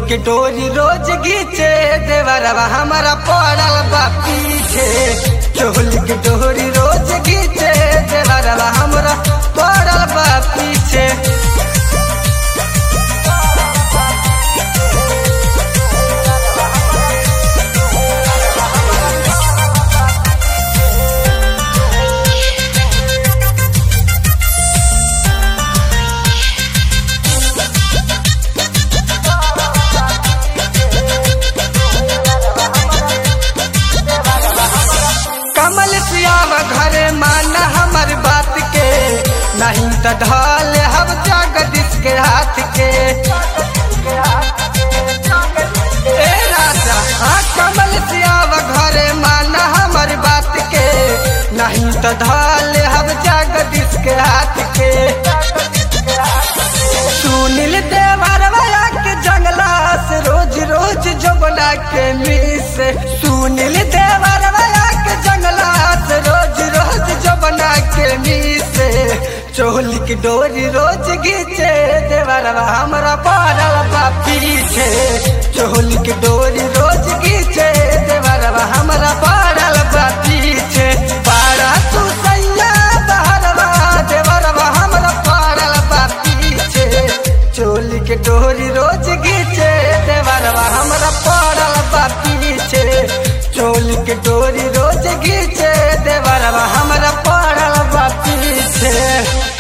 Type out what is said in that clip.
के डोरी रोज घीचे देवरवा हमारा पड़ल बा पीछे। चोली के डोरी रोज घीचे देवरवा हमारा पड़ल बा पीछे। कमल सियावा घरे माना हमार बात के, नहीं तो ढाल हम जगदीश के हाथ के। ए राजा हाँ कमल सियावा घरे माना हमार बात के, नहीं तो ढाल हम जगदीश के हाथ के। सुनील देवरवा के जंगला से रोज रोज जमुना के मिस। सुनील देवरवा के जंगला से रोज रोज जमुना के मिस। चोली की डोरी रोज घीचे देवरवा हमारा पड़ल बा पीछे। चोली की डोरी रोज घीचे देवरवा हमारा पड़ल बा पीछे। पारा तू सैया बहरवा देवरवा हमारा पड़ल बा पीछे। चोली के डोरी रोज घीचे देवरवा हमारा पड़ल बा पीछे। चोली के डोरी रोज घीचे देवरवा हमारा पड़ल बा पीछे।